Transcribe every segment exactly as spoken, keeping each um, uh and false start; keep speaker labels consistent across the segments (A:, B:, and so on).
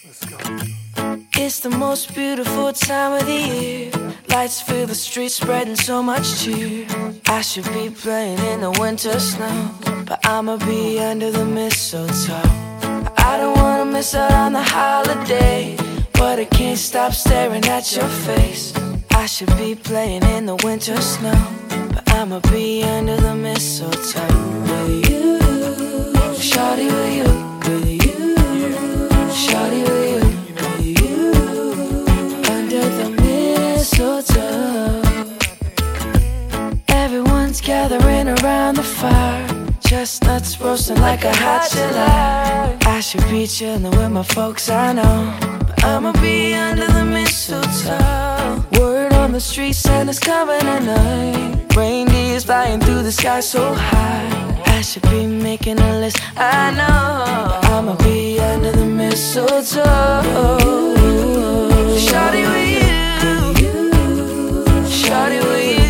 A: Let's go.
B: It's the most beautiful time of the year. Lights fill the streets, spreading so much cheer. I should be playing in the winter snow, but I'ma be under the mistletoe. I don't wanna miss out on the holiday, but I can't stop staring at your face. I should be playing in the winter snow, but I'ma be under the mistletoe. With you, shawty, with you, with you, shawty, with you, with you, under the mistletoe. Everyone's gathering around the fire, chestnuts roasting like a hot July. I should be chilling with my folks, I know, but I'ma be under the mistletoe. Word on the street, Santa's coming tonight. Reindeer's flying through the sky so high. I should be making a list, I know, but I'ma be under the mistletoe. Shawty with you, shawty with you,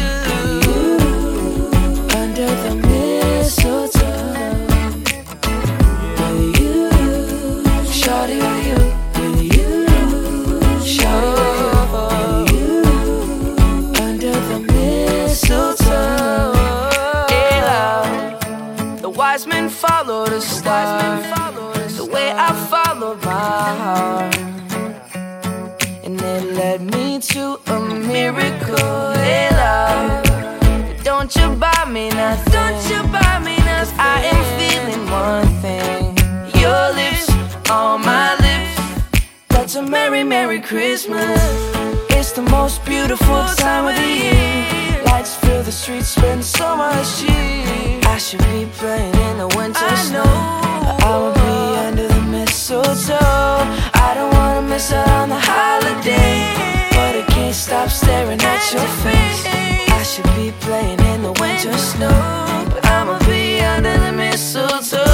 B: under the mistletoe. With you, shawty with you, with you, shawty with you, under the mistletoe. Hey, love, the wise men follow the star, the way I followed my heart, and it led me to a miracle. Hey, love, don't you buy me nothing, don't you buy me nothing. I am feeling one thing, your lips on my lips. That's a merry, merry Christmas. It's the most beautiful time of the year. Lights fill the streets, spend so much cheer. I should be playing in the winter snow, but I'ma be under the mistletoe. I don't wanna miss out on the holiday, but I can't stop staring at your face. I should be playing in the winter snow, but I'ma be under the mistletoe.